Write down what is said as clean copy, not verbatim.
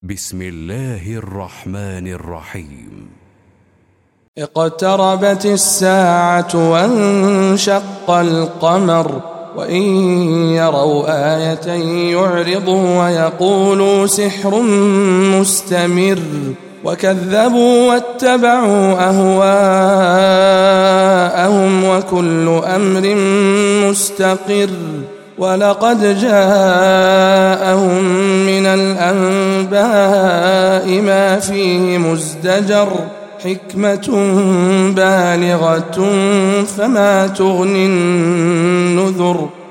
بسم الله الرحمن الرحيم. اقتربت الساعة وانشق القمر وإن يروا آية يعرضوا ويقولوا سحر مستمر وكذبوا واتبعوا أهواءهم وكل أمر مستقر ولقد جاءهم من الأنباء ما فيه مزدجر حكمة بالغة فما تغني النذر